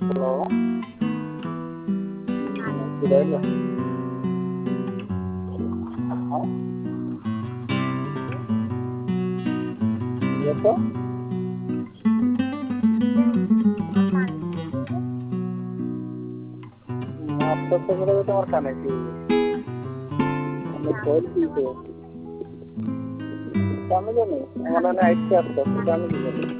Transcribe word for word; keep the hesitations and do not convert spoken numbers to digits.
Hello. Hello. Hả? Yes, sir. আপনার সঙ্গে তোমার কানেক্ট আমি বলছি তো আমি জানি আমার না আইসি আসতো সেটা আমি জানি